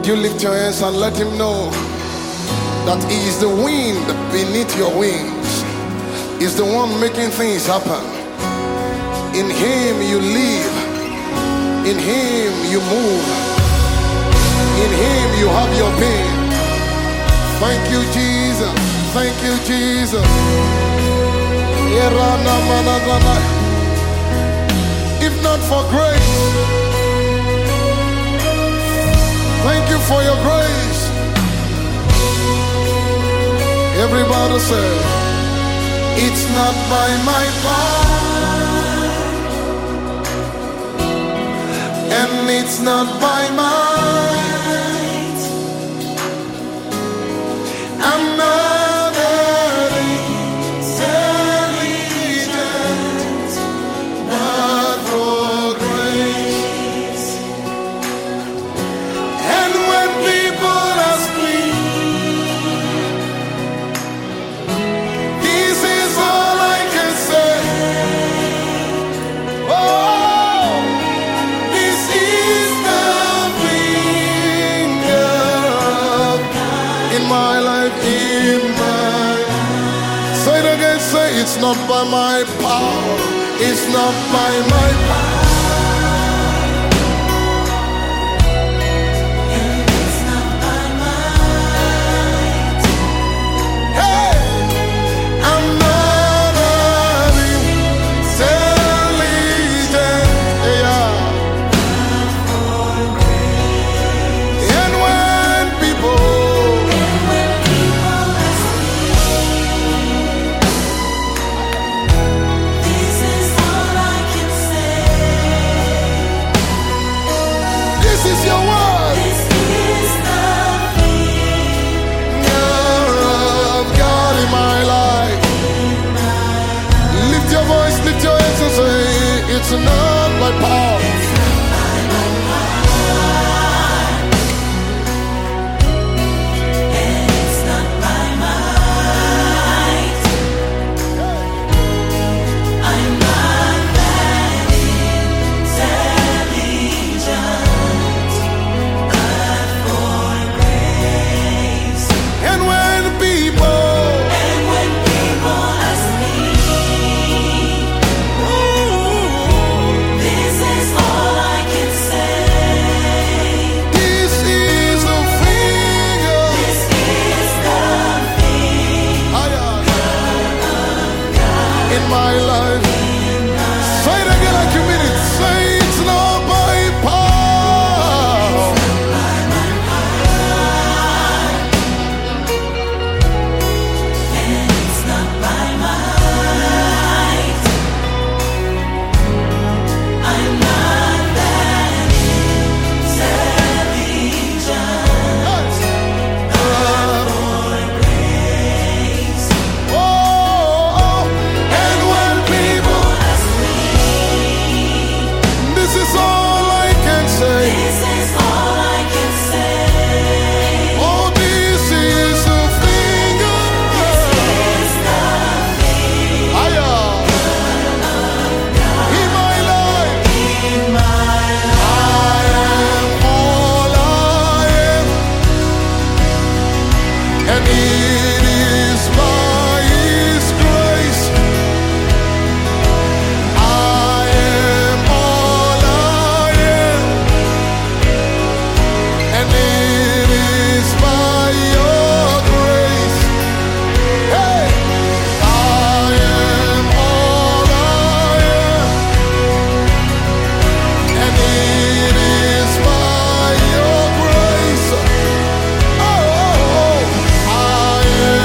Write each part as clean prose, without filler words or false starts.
Would you lift your hands and let him know that he is the wind beneath your wings? He's the one making things happen. In him you live. In him you move. In him you have your being. Thank you, Jesus. Thank you, Jesus. If not for grace, thank you for your grace. Everybody say, it's not by my power, and it's not by might. I'm not intelligent, but for grace. And when people ask me, this is all I can say. Oh, this is the finger in my life, in my. Say it again, say it's not by my power, it's not by my power. It's not by power. And it's not by might. I'm not that intelligent, but for grace. And when people ask me, this is all I can say. this is the finger This is the in my life. Say it again like you mean it. Say it's not by power. and it's not by might. I'm not that intelligent, but for grace. Oh, and when people Ask me, this is all I can say. this is all I can say. Oh, this is the finger This is the in my life. in my I am all I am, and it is by His grace. I am all I am, and it is by Your grace. Hey, I am all I am, and it is by Your grace. Oh, I am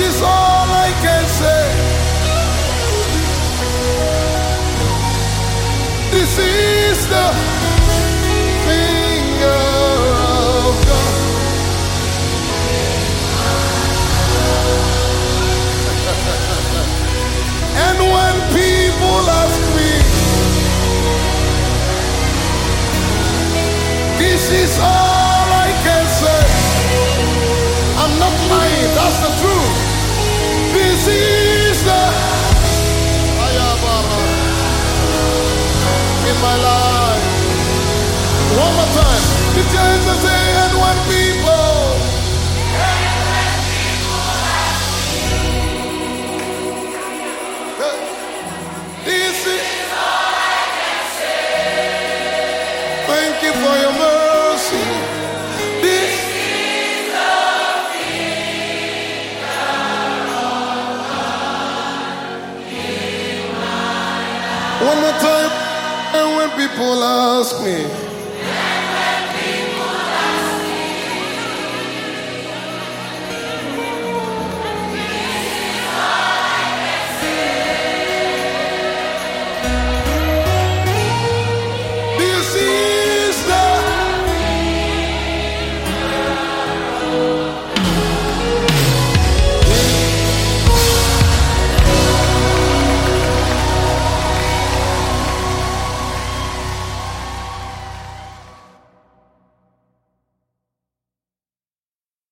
is all I can say. This is the finger of God. And when people ask me, this is all I can say. I'm not lying, that's the truth. This is the in my life. One more time. The church is saying, and when people this is all I can say. Thank you for your mercy. This is the finger of God in my life. One more time. And when people ask me,